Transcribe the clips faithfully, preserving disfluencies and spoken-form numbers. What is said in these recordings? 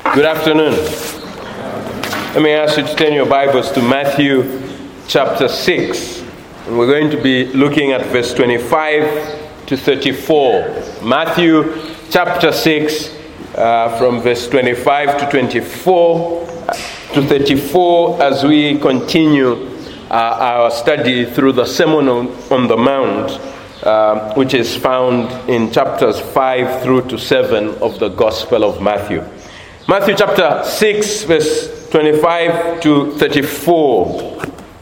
Good afternoon. Let me ask you to turn your Bibles to Matthew chapter six. And we're going to be looking at verse twenty-five to thirty-four. Matthew chapter six, uh, from verse twenty-five to twenty-four to thirty-four, as we continue uh, our study through the Sermon on, on the Mount, uh, which is found in chapters five through to seven of the Gospel of Matthew. Matthew chapter six, verse twenty-five to thirty-four.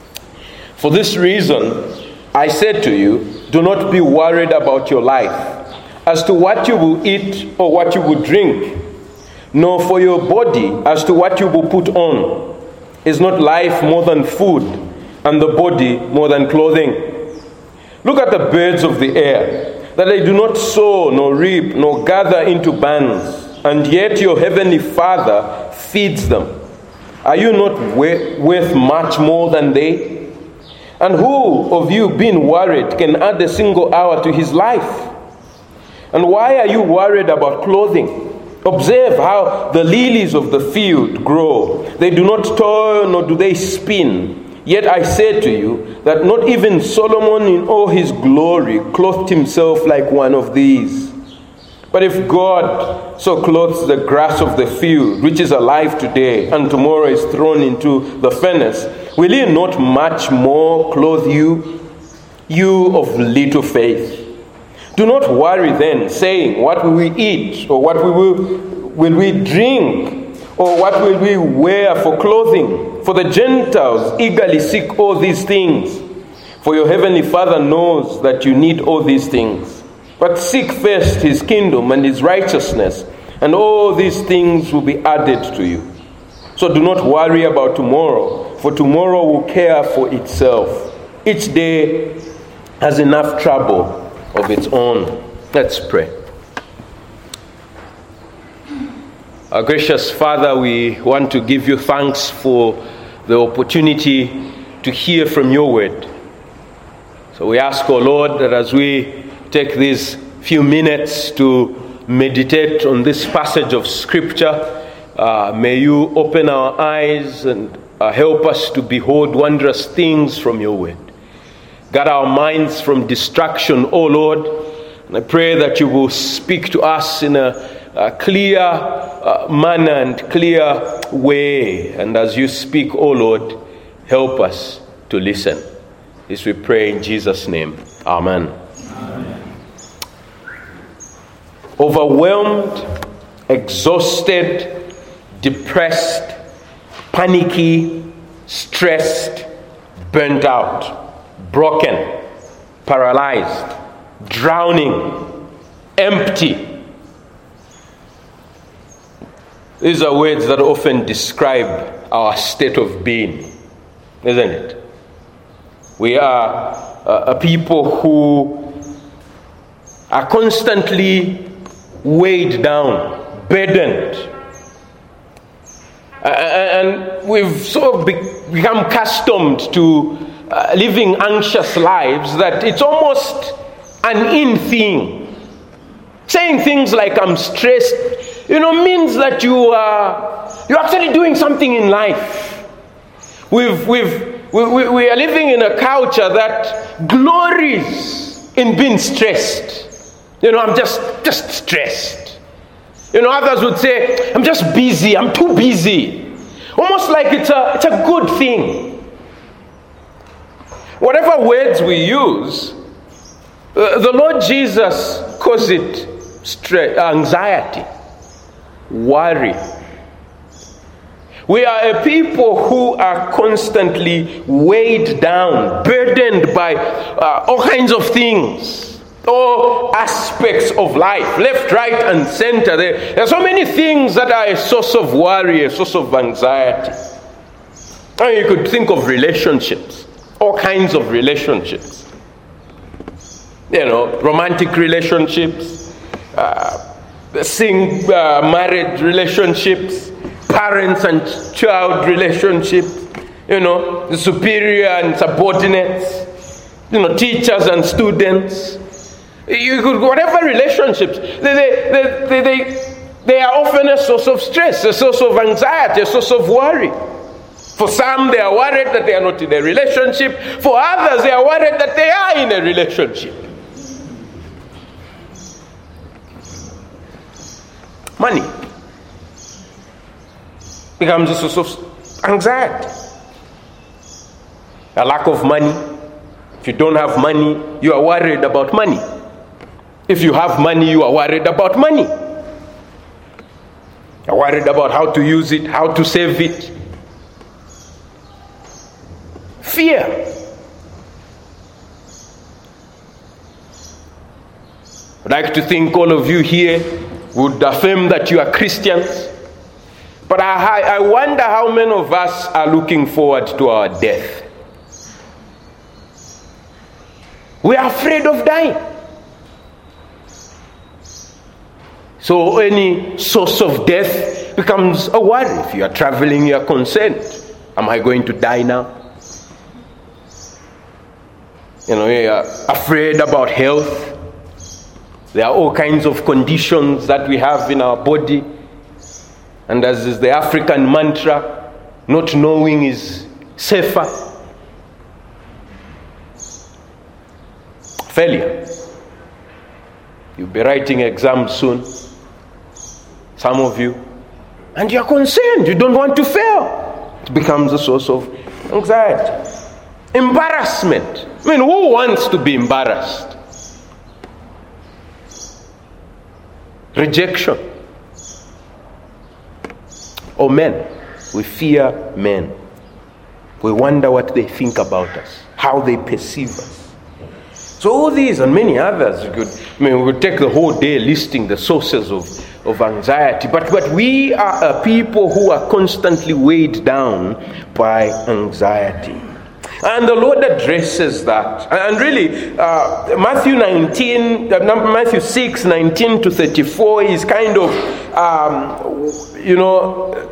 For this reason, I said to you, do not be worried about your life, as to what you will eat or what you will drink, nor for your body as to what you will put on. Is not life more than food, and the body more than clothing? Look at the birds of the air, that they do not sow, nor reap, nor gather into barns, and yet your heavenly Father feeds them. Are you not worth much more than they? And who of you, being worried, can add a single hour to his life? And why are you worried about clothing? Observe how the lilies of the field grow. They do not toil, nor do they spin. Yet I say to you that not even Solomon in all his glory clothed himself like one of these. But if God so clothes the grass of the field, which is alive today, and tomorrow is thrown into the furnace, will he not much more clothe you, you of little faith? Do not worry then, saying, what will we eat, or what we will, will we drink, or what will we wear for clothing? For the Gentiles eagerly seek all these things. For your heavenly Father knows that you need all these things. But seek first his kingdom and his righteousness, and all these things will be added to you. So do not worry about tomorrow, for tomorrow will care for itself. Each day has enough trouble of its own. Let's pray. Our gracious Father, we want to give you thanks for the opportunity to hear from your word. So we ask, O Lord, that as we take these few minutes to meditate on this passage of Scripture, uh, may you open our eyes and uh, help us to behold wondrous things from your word. Guard our minds from distraction, O Lord, and I pray that you will speak to us in a, a clear uh, manner and clear way. And as you speak, O Lord, help us to listen. This we pray in Jesus' name. Amen. Overwhelmed, exhausted, depressed, panicky, stressed, burnt out, broken, paralyzed, drowning, empty. These are words that often describe our state of being, isn't it? We are a people who are constantly weighed down, burdened. Uh, and we've sort of be- become accustomed to uh, living anxious lives that it's almost an in thing. Saying things like I'm stressed, you know, means that you are you're actually doing something in life. We've we've we, we, we are living in a culture that glories in being stressed. You know, I'm just, just stressed. You know, others would say, I'm just busy, I'm too busy. Almost like it's a, it's a good thing. Whatever words we use, uh, the Lord Jesus calls it stress, anxiety, worry. We are a people who are constantly weighed down, burdened by uh, all kinds of things. All aspects of life, left, right, and center. There, there are so many things that are a source of worry, a source of anxiety. And you could think of relationships, all kinds of relationships. You know, romantic relationships, uh, sing, uh, married relationships, parents and child relationships. You know, the superior and subordinates. You know, teachers and students. You could, whatever relationships, they, they, they, they, They are often a source of stress, a source of anxiety, a source of worry. For some, they are worried that they are not in a relationship. For others, they are worried that they are in a relationship. Money becomes a source of anxiety. A lack of money. If you don't have money, you are worried about money. If you have money, you are worried about money. You are worried about how to use it, how to save it. Fear. I'd like to think all of you here would affirm that you are Christians. But I, I wonder how many of us are looking forward to our death. We are afraid of dying. So any source of death becomes a worry. If you are traveling, you are concerned. Am I going to die now? You know, you are afraid about health. There are all kinds of conditions that we have in our body. And as is the African mantra, not knowing is safer. Failure. You'll be writing exams soon. Some of you. And you're concerned. You don't want to fail. It becomes a source of anxiety. Embarrassment. I mean, who wants to be embarrassed? Rejection. Oh, men. We fear men. We wonder what they think about us, how they perceive us. So all these and many others, you could, I mean, we could take the whole day listing the sources of, of anxiety. But, but we are a people who are constantly weighed down by anxiety. And the Lord addresses that. And really, uh, Matthew nineteen, uh, Matthew six, nineteen to thirty-four is kind of, um, you know,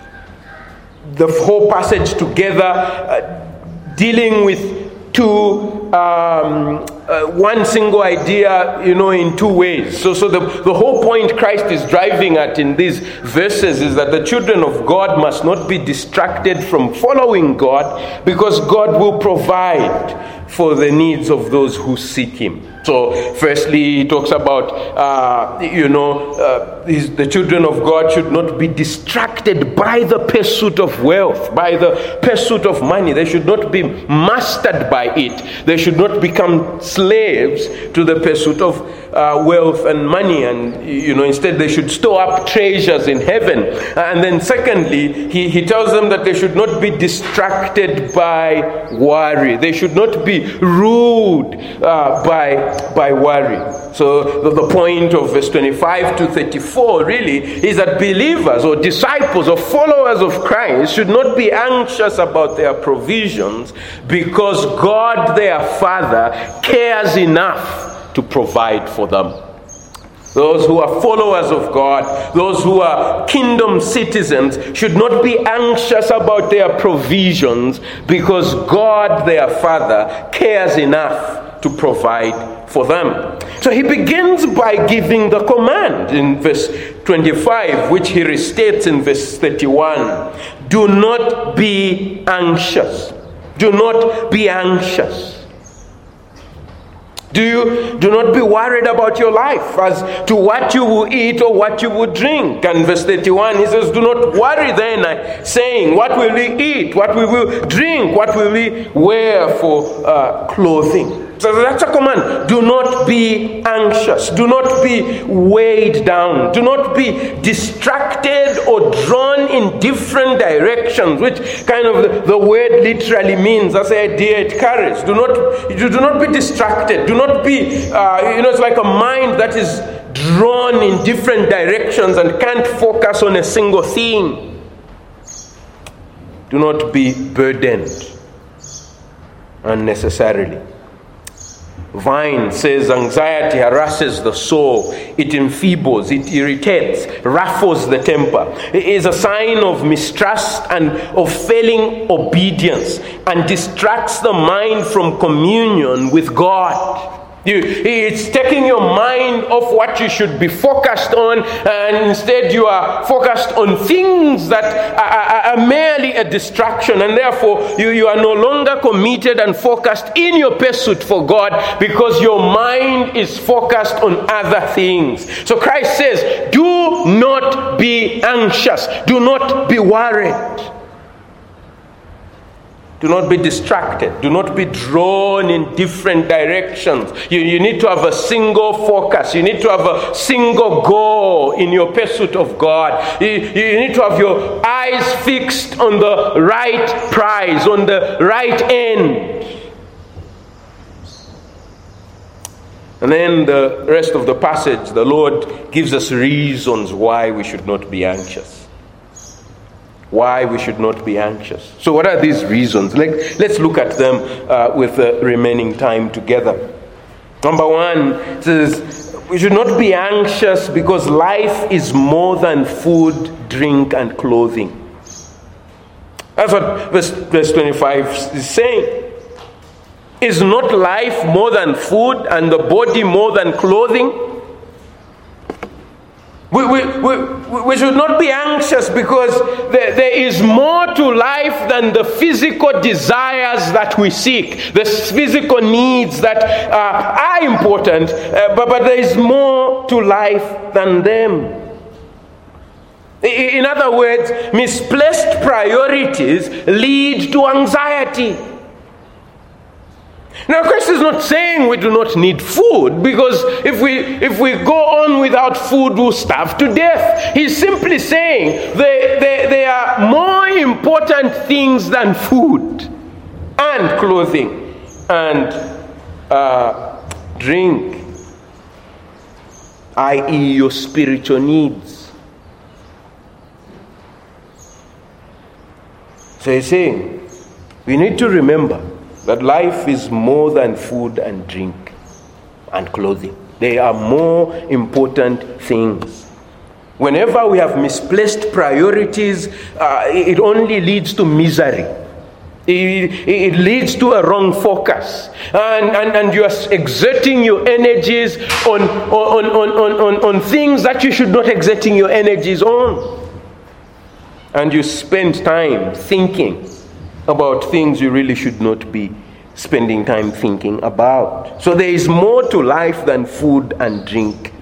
the whole passage together, uh, dealing with two, um, uh, one single idea, you know, in two ways. So, so the, the whole point Christ is driving at in these verses is that the children of God must not be distracted from following God, because God will provide for the needs of those who seek Him. So, firstly, he talks about, uh, you know, uh, the children of God should not be distracted by the pursuit of wealth, by the pursuit of money. They should not be mastered by it. They should not become slaves to the pursuit of uh, wealth and money. And, you know, instead they should store up treasures in heaven. And then secondly, he, he tells them that they should not be distracted by worry. They should not be ruled uh, by by worry. So the, the point of verse twenty-five to thirty-four really is that believers or disciples or followers of Christ should not be anxious about their provisions, because God their Father cares enough to provide for them. Those who are followers of God, those who are kingdom citizens, should not be anxious about their provisions, because God their Father cares enough to provide for them. So he begins by giving the command in verse twenty-five, which he restates in verse thirty-one. Do not be anxious. Do not be anxious. Do you do not be worried about your life as to what you will eat or what you will drink. And verse thirty-one, he says, do not worry then, saying, what will we eat, what we will drink, what will we wear for uh, clothing. So that's a command. Do not be anxious. Do not be weighed down. Do not be distracted or drawn in different directions, which kind of the, the word literally means, that's the idea it carries. Do not, do not be distracted. Do not be, uh, you know, it's like a mind that is drawn in different directions and can't focus on a single thing. Do not be burdened unnecessarily. Vine says anxiety harasses the soul, it enfeebles, it irritates, ruffles the temper. It is a sign of mistrust and of failing obedience, and distracts the mind from communion with God. You, it's taking your mind off what you should be focused on, and instead you are focused on things that are, are, are merely a distraction, and therefore you, you are no longer committed and focused in your pursuit for God because your mind is focused on other things. So Christ says, do not be anxious, do not be worried. Do not be distracted. Do not be drawn in different directions. You, you need to have a single focus. You need to have a single goal in your pursuit of God. You, you need to have your eyes fixed on the right prize, on the right end. And then the rest of the passage, the Lord gives us reasons why we should not be anxious. Why we should not be anxious. So what are these reasons? Like, let's look at them uh, with the remaining time together. Number one, it says, we should not be anxious because life is more than food, drink, and clothing. That's what verse, verse twenty-five is saying. Is not life more than food and the body more than clothing? We, we, we, we should not be anxious because there, there is more to life than the physical desires that we seek, the physical needs that uh, are important, uh, but, but there is more to life than them. In other words, misplaced priorities lead to anxiety. Now, Christ is not saying we do not need food, because if we if we go on without food, we'll starve to death. He's simply saying there, there, there are more important things than food and clothing and uh, drink, that is your spiritual needs. So he's saying we need to remember that life is more than food and drink and clothing. They are more important things. Whenever we have misplaced priorities, uh, it only leads to misery. It, it leads to a wrong focus. And, and, and you are exerting your energies on, on, on, on, on, on things that you should not exerting your energies on. And you spend time thinking about things you really should not be spending time thinking about. So there is more to life than food and drink.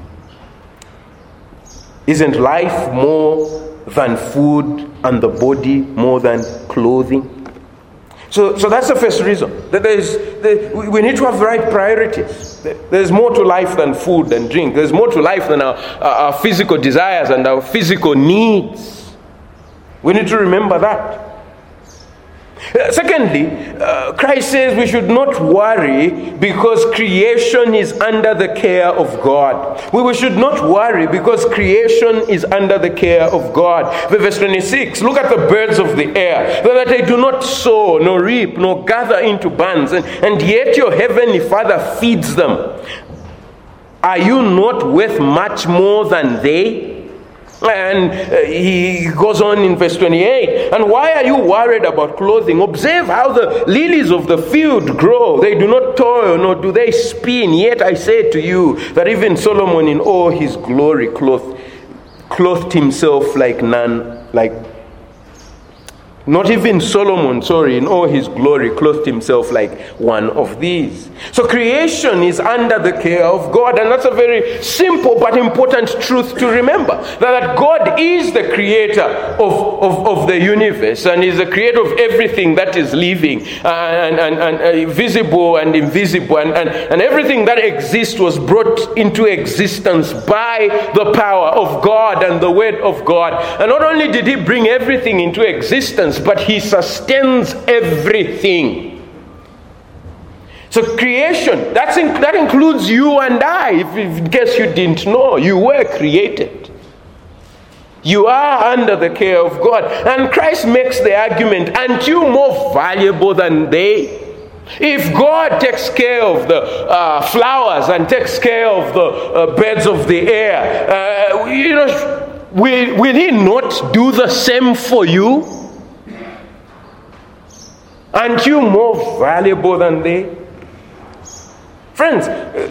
Isn't life more than food and the body more than clothing? So, so that's the first reason. That there is, there, we need to have the right priorities. There's more to life than food and drink. There's more to life than our, our physical desires and our physical needs. We need to remember that. Uh, secondly, uh, Christ says we should not worry because creation is under the care of God. We, we should not worry because creation is under the care of God. Verse twenty-six, look at the birds of the air, that they do not sow, nor reap, nor gather into barns, and, and yet your heavenly Father feeds them. Are you not worth much more than they? And uh, he goes on in verse twenty-eight. And why are you worried about clothing? Observe how the lilies of the field grow. They do not toil, nor do they spin. Yet I say to you that even Solomon in all his glory clothed, clothed himself like none, like not even Solomon, sorry, in all his glory clothed himself like one of these. So creation is under the care of God, and that's a very simple but important truth to remember. That God is the creator of, of, of the universe, and is the creator of everything that is living, and, and, and uh, visible and invisible, and, and, and everything that exists was brought into existence by the power of God and the word of God. And not only did he bring everything into existence, but he sustains everything. So creation, that's in, that includes you and I. If, if in case you didn't know, you were created. You are under the care of God. And Christ makes the argument, aren't you more valuable than they? If God takes care of the uh, flowers and takes care of the uh, birds of the air, uh, you know, will, will he not do the same for you? Aren't you more valuable than they? Friends,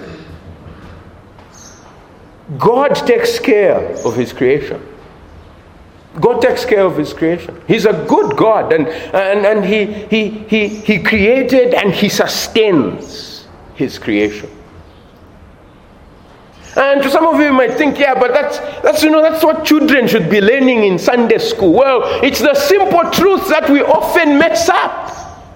God takes care of his creation. God takes care of his creation. He's a good God, and, and, and he, he, he, he created and he sustains his creation. And to some of you might think, yeah, but that's, that's, you know, that's what children should be learning in Sunday school. Well, it's the simple truths that we often mess up.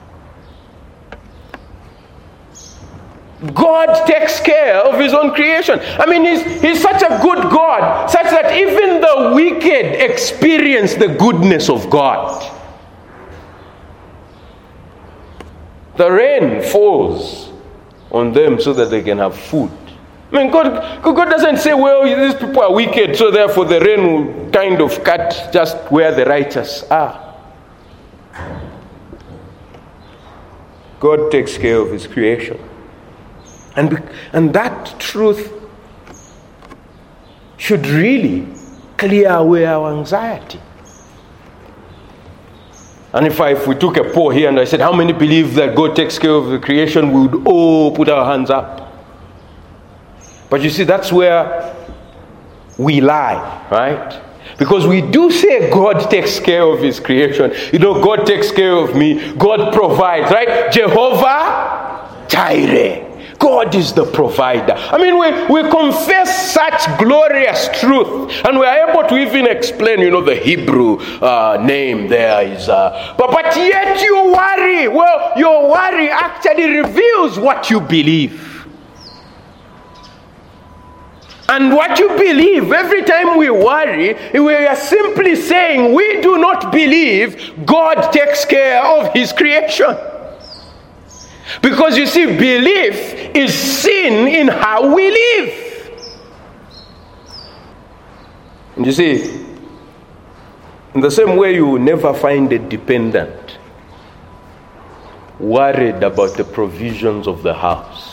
God takes care of his own creation. I mean, he's, he's such a good God, such that even the wicked experience the goodness of God. The rain falls on them so that they can have food. I mean, God, God doesn't say, well, these people are wicked, so therefore the rain will kind of cut just where the righteous are. God takes care of his creation. And, and that truth should really clear away our anxiety. And if, I, if we took a poll here and I said, how many believe that God takes care of the creation, we would all put our hands up. But you see, that's where we lie, right? Because we do say God takes care of his creation. You know, God takes care of me. God provides, right? Jehovah Jireh. God is the provider. I mean, we, we confess such glorious truth, and we are able to even explain, you know, the Hebrew uh, name there is, uh, but, but yet you worry. Well, your worry actually reveals what you believe. And what you believe, every time we worry, we are simply saying we do not believe God takes care of his creation. Because you see, belief is seen in how we live. And you see, in the same way you will never find a dependent worried about the provisions of the house.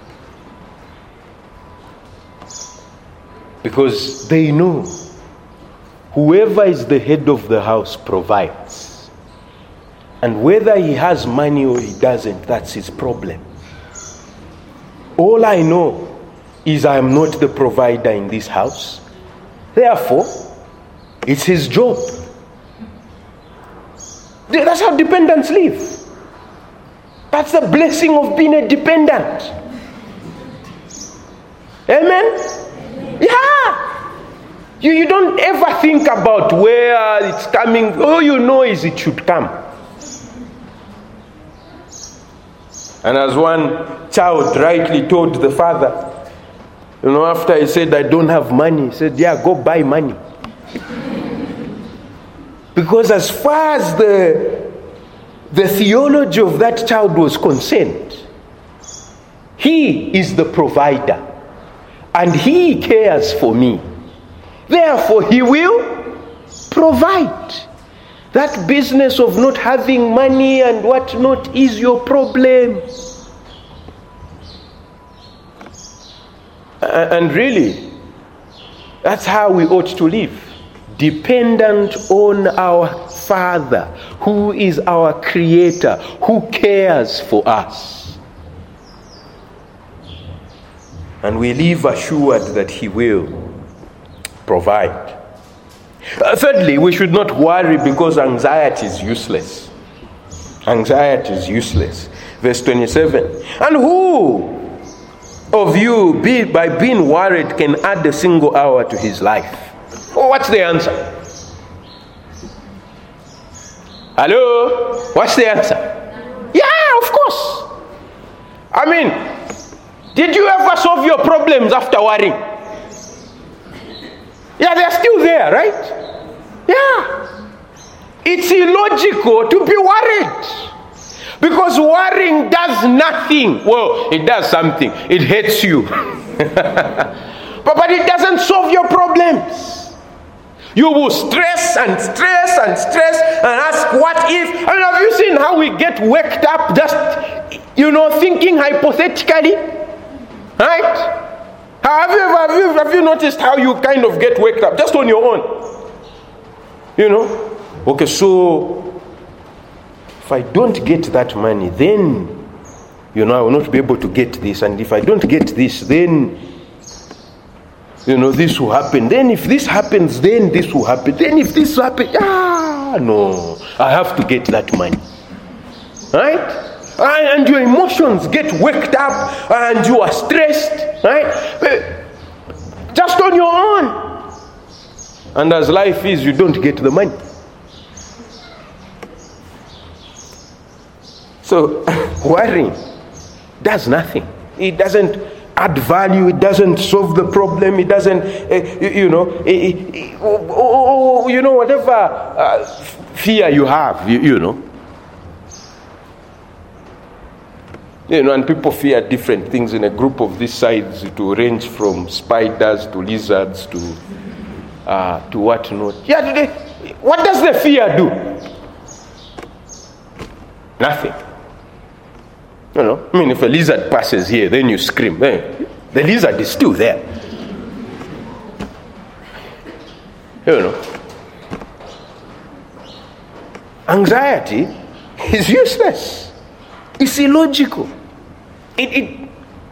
Because they know whoever is the head of the house provides. And whether he has money or he doesn't, that's his problem. All I know is I am not the provider in this house. Therefore, it's his job. That's how dependents live. That's the blessing of being a dependent. Amen? Yeah. You, you don't ever think about where it's coming. All you know is it should come. And as one child rightly told the father, you know, after he said, I don't have money, he said, yeah, go buy money. Because as far as the, the theology of that child was concerned, he is the provider. And he cares for me. Therefore, he will provide. That business of not having money and whatnot is your problem. And really, that's how we ought to live. Dependent on our Father, who is our Creator, who cares for us. And we live assured that he will provide. Uh, thirdly, we should not worry because anxiety is useless. Anxiety is useless. Verse twenty-seven. And who of you, be, by being worried, can add a single hour to his life? Oh, what's the answer? Hello? What's the answer? Yeah, of course. I mean, did you ever solve your problems after worrying? Yeah, they're still there, right? Yeah. It's illogical to be worried. Because worrying does nothing. Well, it does something. It hurts you. but, but it doesn't solve your problems. You will stress and stress and stress and ask, what if? I mean, have you seen how we get worked up just, you know, thinking hypothetically? Right? Have you, have, you, have you noticed how you kind of get waked up just on your own? You know? Okay, so if I don't get that money, then You know, I will not be able to get this. And if I don't get this, then, you know, this will happen. Then if this happens, then this will happen. Then if this happens, ah, no. I have to get that money. Right? And your emotions get worked up and you are stressed. Right? Just on your own. And as life is, you don't get the money. So, worrying does nothing. It doesn't add value. It doesn't solve the problem. It doesn't, uh, you, you know, uh, uh, oh, oh, you know, whatever uh, fear you have, you, you know. You know, and people fear different things in a group of this size. It will range from spiders to lizards to uh, to what not. Yeah, they, what does the fear do? Nothing. You know, I mean, if a lizard passes here, then you scream. Then the lizard is still there. You know, anxiety is useless. It's illogical. It, it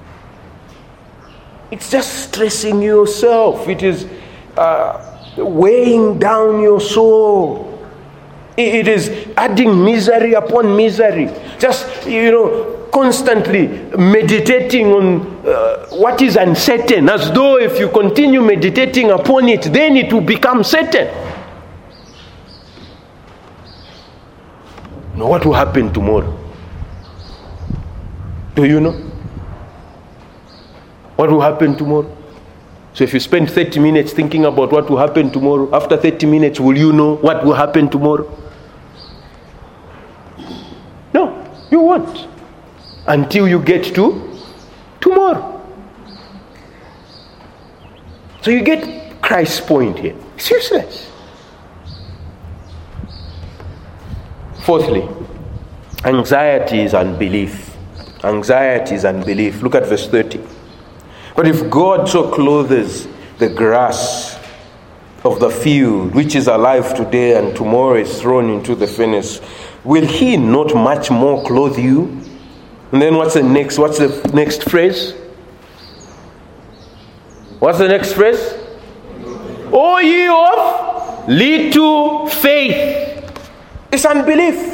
it's just stressing yourself. It is uh, weighing down your soul. It, it is adding misery upon misery. Just, you know, constantly meditating on uh, what is uncertain, as though if you continue meditating upon it, then it will become certain. Now, what will happen tomorrow? Do you know? What will happen tomorrow? So if you spend thirty minutes thinking about what will happen tomorrow, after thirty minutes, will you know what will happen tomorrow? No, you won't. Until you get to tomorrow. So you get Christ's point here. It's useless. Fourthly, anxiety is unbelief. Anxiety is unbelief. Look at verse thirty. But if God so clothes the grass of the field, which is alive today and tomorrow is thrown into the furnace, will he not much more clothe you? And then what's the next? What's the next phrase? What's the next phrase? O ye of little faith. It's unbelief.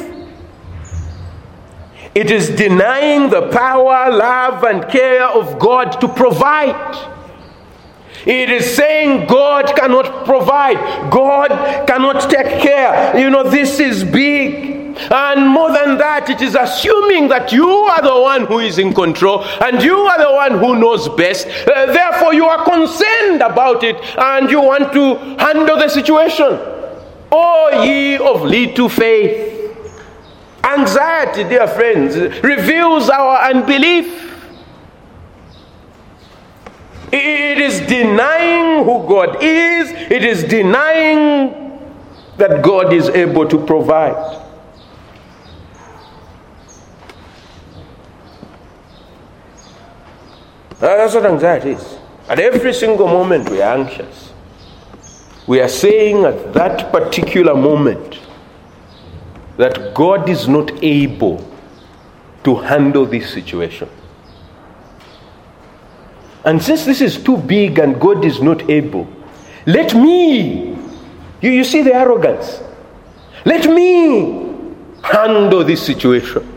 It is denying the power, love, and care of God to provide. It is saying God cannot provide. God cannot take care. You know, this is big. And more than that, it is assuming that you are the one who is in control and you are the one who knows best. Uh, therefore, you are concerned about it and you want to handle the situation. O ye of little faith. Anxiety, dear friends, reveals our unbelief. It is denying who God is. It is denying that God is able to provide. That's what anxiety is. At every single moment we are anxious. We are saying at that particular moment that God is not able to handle this situation. And since this is too big and God is not able, let me, you, you see the arrogance, let me handle this situation.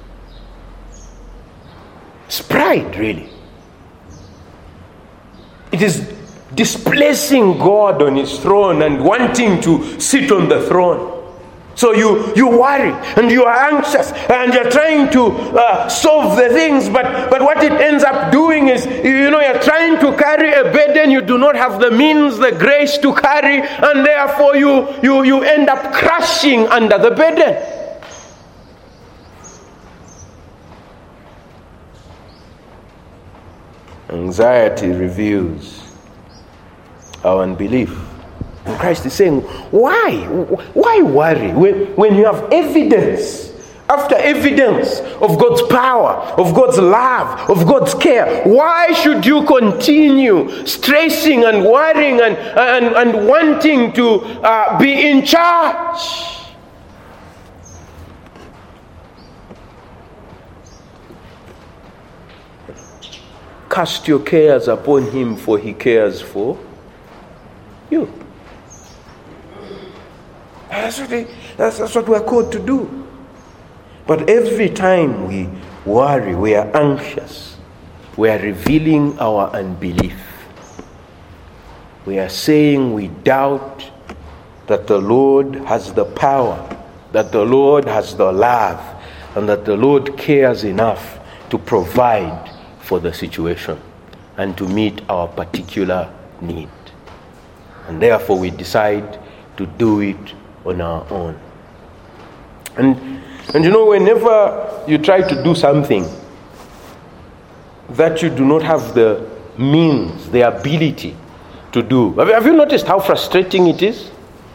It's pride, really. It is displacing God on his throne and wanting to sit on the throne. So you, you worry and you are anxious and you're trying to uh, solve the things, but, but what it ends up doing is, you know, you're trying to carry a burden you do not have the means, the grace to carry, and therefore you, you, you end up crashing under the burden. Anxiety reveals our unbelief. And Christ is saying, why? Why worry when, when you have evidence after evidence of God's power, of God's love, of God's care? Why should you continue stressing and worrying and, and, and wanting to uh, be in charge? Cast your cares upon him, for he cares for you. That's what, they, that's, that's what we're called to do. But every time we worry, we are anxious, we are revealing our unbelief. We are saying we doubt that the Lord has the power, that the Lord has the love, and that the Lord cares enough to provide for the situation and to meet our particular need. And therefore we decide to do it on our own. And, and you know, whenever you try to do something that you do not have the means, the ability to do, have you noticed how frustrating it is?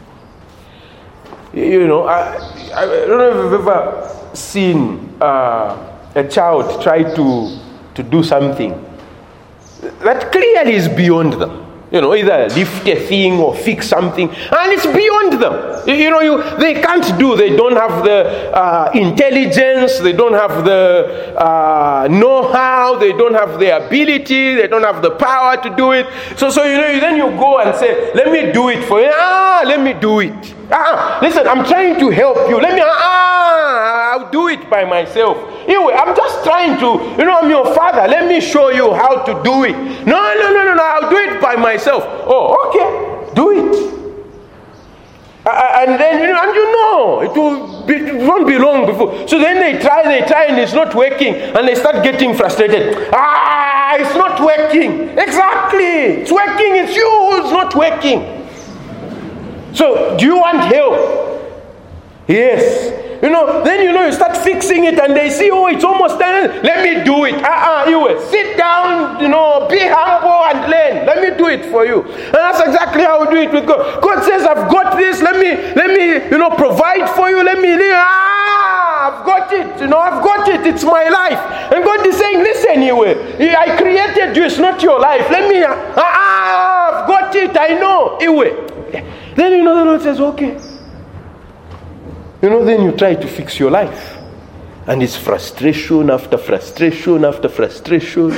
You know, I, I don't know if you've ever seen uh, a child try to, to do something that clearly is beyond them. You know, either lift a thing or fix something, and it's beyond them. You know, you they can't do. They don't have the uh, intelligence. They don't have the uh, know-how. They don't have the ability. They don't have the power to do it. So, so you know, then you go and say, "Let me do it for you." Ah, let me do it. Ah, listen, I'm trying to help you. Let me. Ah, I'll do it by myself. Anyway, I'm just trying to. You know, I'm your father. Let me show you how to do it. No, no, no, no, no. I'll do it by myself. Oh, okay, do it. Uh, and then you know, and you know, it will be, it won't be long before. So then they try, they try, and it's not working, and they start getting frustrated. Ah, it's not working. Exactly, it's working. It's you who's not working. So, do you want help? Yes. You know, then you know you start fixing it and they see, oh, it's almost done. Let me do it. Uh-uh, you will sit down, you know, be humble and learn. Let me do it for you. And that's exactly how we do it with God. God says, I've got this. Let me, let me, you know, provide for you. Let me, ah, I've got it. You know, I've got it. It's my life. And God is saying, listen, you will. I created you. It's not your life. Let me, ah, I've got it. I know. You will. Then, you know, the Lord says, okay. You know, then you try to fix your life. And it's frustration after frustration after frustration.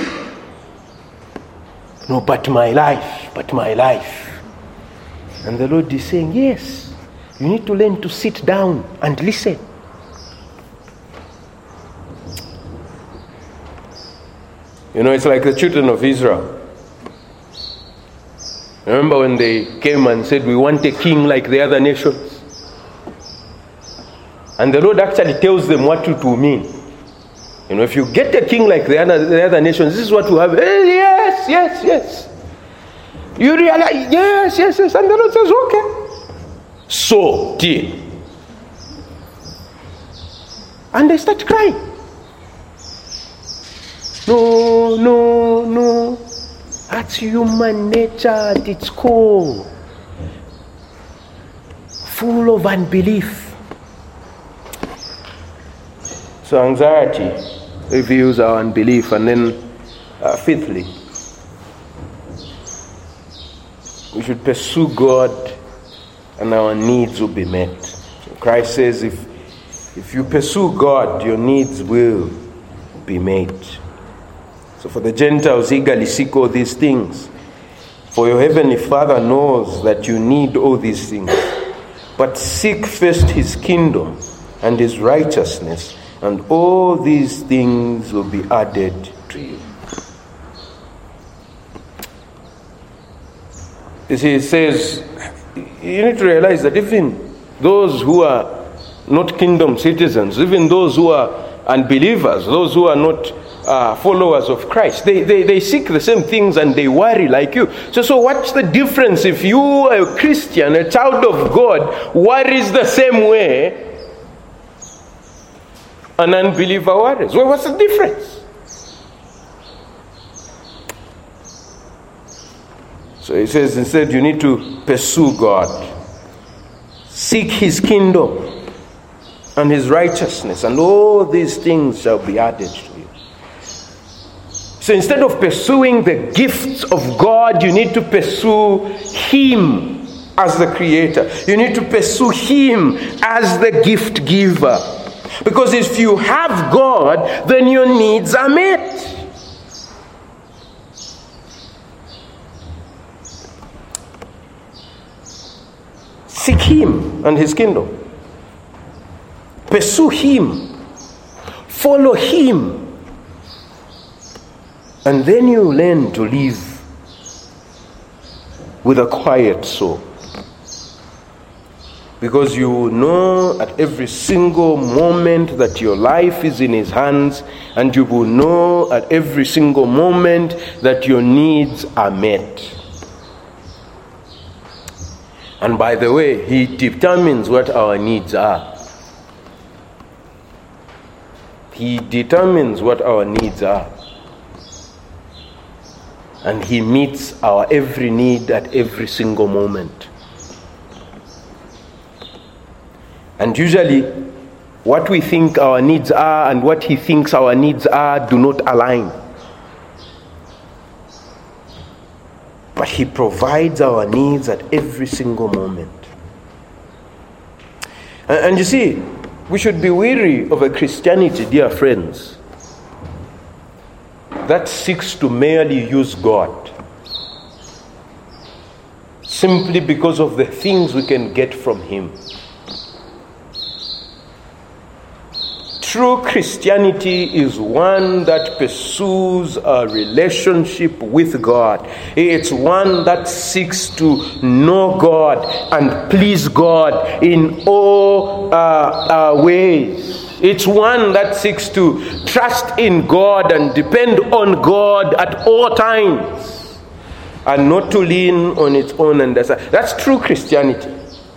No, but my life, but my life. And the Lord is saying, yes, you need to learn to sit down and listen. You know, it's like the children of Israel. Remember when they came and said, we want a king like the other nations? And the Lord actually tells them what it will mean. You know, if you get a king like the other, the other nations, this is what will happen. Eh, yes, yes, yes. You realize, yes, yes, yes. And the Lord says, okay. So did. And they start crying. No, no, no. That's human nature at its core. Full of unbelief. So anxiety reveals our unbelief. And then uh, fifthly, we should pursue God and our needs will be met. So Christ says if, if you pursue God, your needs will be met. So for the Gentiles, eagerly seek all these things. For your heavenly Father knows that you need all these things. But seek first his kingdom and his righteousness, and all these things will be added to you. You see, it says, you need to realize that even those who are not kingdom citizens, even those who are unbelievers, those who are not uh, followers of Christ, they, they, they seek the same things and they worry like you. So, so what's the difference if you are a Christian, a child of God, worries the same way an unbeliever worries? Well, what's the difference? So he says instead you need to pursue God. Seek his kingdom and his righteousness, and all these things shall be added to you. So instead of pursuing the gifts of God, you need to pursue him as the creator. You need to pursue him as the gift giver. Because if you have God, then your needs are met. Seek Him and His kingdom. Pursue Him. Follow Him. And then you learn to live with a quiet soul. Because you know at every single moment that your life is in His hands, and you will know at every single moment that your needs are met. And by the way, He determines what our needs are. He determines what our needs are. And He meets our every need at every single moment. And usually, what we think our needs are and what He thinks our needs are do not align. But He provides our needs at every single moment. And, and you see, we should be weary of a Christianity, dear friends, that seeks to merely use God simply because of the things we can get from Him. True Christianity is one that pursues a relationship with God. It's one that seeks to know God and please God in all uh, uh, ways. It's one that seeks to trust in God and depend on God at all times, and not to lean on its own understanding. That's true Christianity.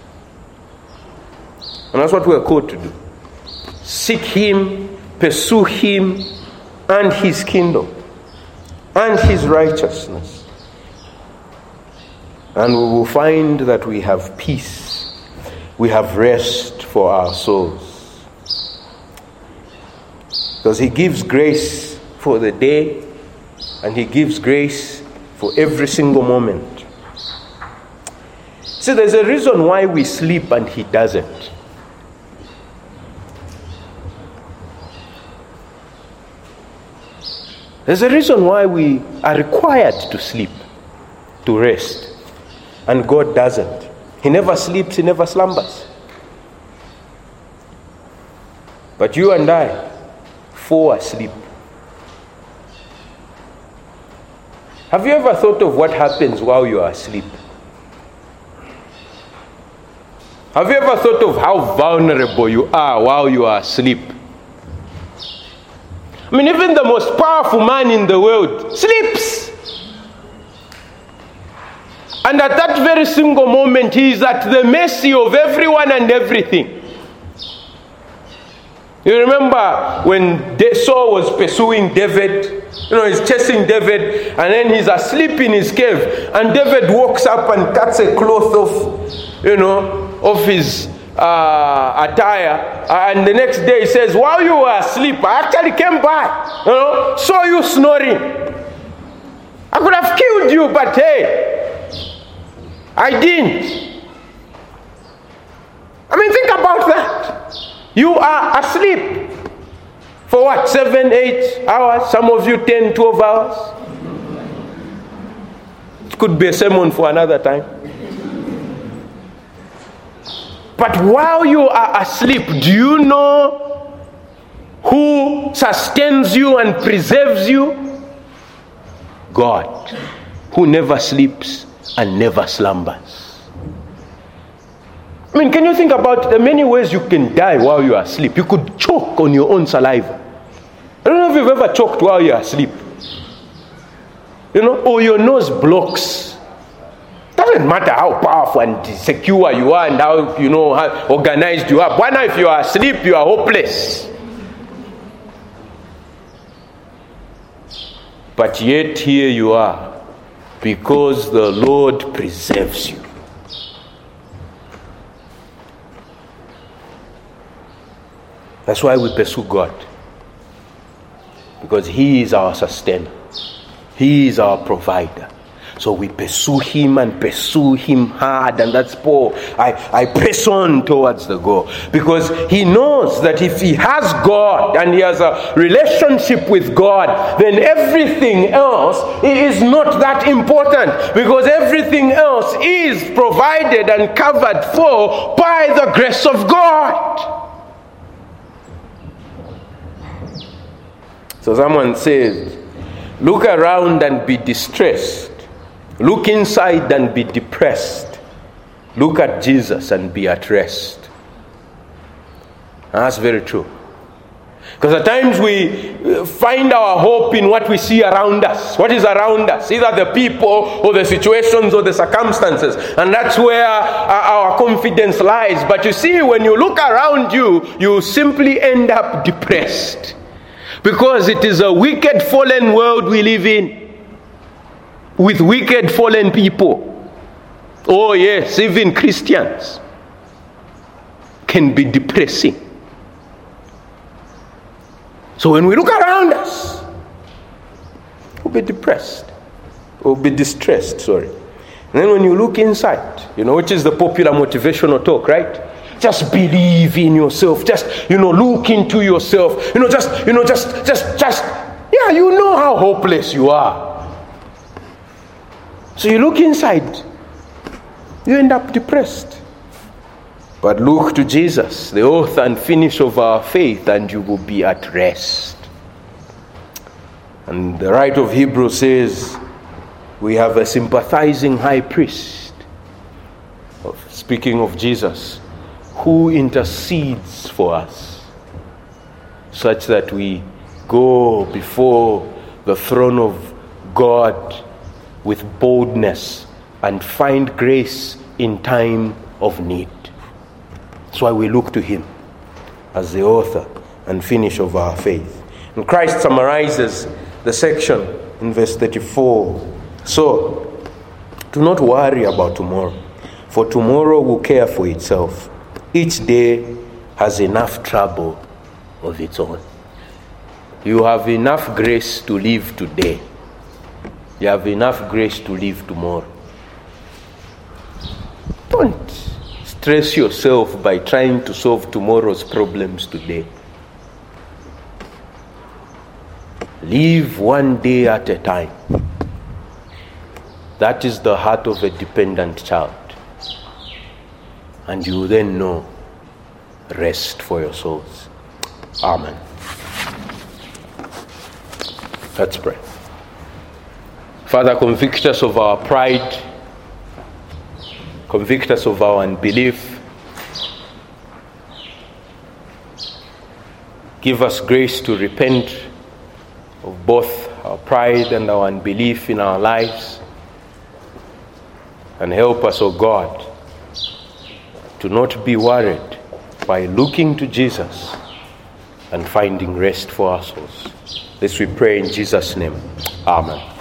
And that's what we're called to do. Seek Him, pursue Him and His kingdom and His righteousness. And we will find that we have peace. We have rest for our souls. Because He gives grace for the day, and He gives grace for every single moment. See, there's a reason why we sleep and He doesn't. There's a reason why we are required to sleep, to rest, and God doesn't. He never sleeps, He never slumbers. But you and I fall asleep. Have you ever thought of what happens while you are asleep? Have you ever thought of how vulnerable you are while you are asleep? I mean, even the most powerful man in the world sleeps. And at that very single moment, he is at the mercy of everyone and everything. You remember when Saul was pursuing David? You know, he's chasing David, and then he's asleep in his cave. And David walks up and cuts a cloth off, you know, of his uh, attire. And the next day he says, while you were asleep, I actually came by, you know, saw you snoring. I could have killed you, but hey, I didn't. I mean, think about that. You are asleep for what, seven, eight hours? Some of you ten, twelve hours. It could be a sermon for another time. But while you are asleep, do you know who sustains you and preserves you? God, who never sleeps and never slumbers. I mean, can you think about the many ways you can die while you are asleep? You could choke on your own saliva. I don't know if you've ever choked while you are asleep. You know, or your nose blocks. Doesn't matter how powerful and secure you are and how, you know, how organized you are. Why not if you are asleep, you are hopeless. But yet here you are, because the Lord preserves you. That's why we pursue God. Because He is our sustainer. He is our provider. So we pursue him and pursue him hard. And that's Paul. I, I press on towards the goal. Because he knows that if he has God and he has a relationship with God, then everything else is not that important. Because everything else is provided and covered for by the grace of God. So someone says, look around and be distressed. Look inside and be depressed. Look at Jesus and be at rest. And that's very true. Because at times we find our hope in what we see around us. What is around us? Either the people or the situations or the circumstances. And that's where our confidence lies. But you see, when you look around you, you simply end up depressed. Because it is a wicked, fallen world we live in. With wicked, fallen people. Oh yes, even Christians can be depressing. So when we look around us, we'll be depressed. We'll be distressed, sorry. And then when you look inside, you know, which is the popular motivational talk, right? Just believe in yourself. Just, you know, look into yourself. You know, just, you know, just, just, just, yeah, you know how hopeless you are. So you look inside, you end up depressed. But look to Jesus, the author and finisher of our faith, and you will be at rest. And the writer of Hebrews says, we have a sympathizing high priest, speaking of Jesus, who intercedes for us, such that we go before the throne of God with boldness and find grace in time of need. That's why we look to him as the author and finisher of our faith. And Christ summarizes the section in verse thirty-four. So, do not worry about tomorrow, for tomorrow will care for itself. Each day has enough trouble of its own. You have enough grace to live today. You have enough grace to live tomorrow. Don't stress yourself by trying to solve tomorrow's problems today. Live one day at a time. That is the heart of a dependent child. And you then know rest for your souls. Amen. Let's pray. Father, convict us of our pride. Convict us of our unbelief. Give us grace to repent of both our pride and our unbelief in our lives. And help us, O God, to not be worried by looking to Jesus and finding rest for our souls. This we pray in Jesus' name. Amen.